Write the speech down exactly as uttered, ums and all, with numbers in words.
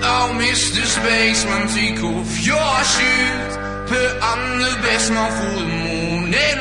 So, Mister Spaceman, take off your shoes. Put on the best man for the morning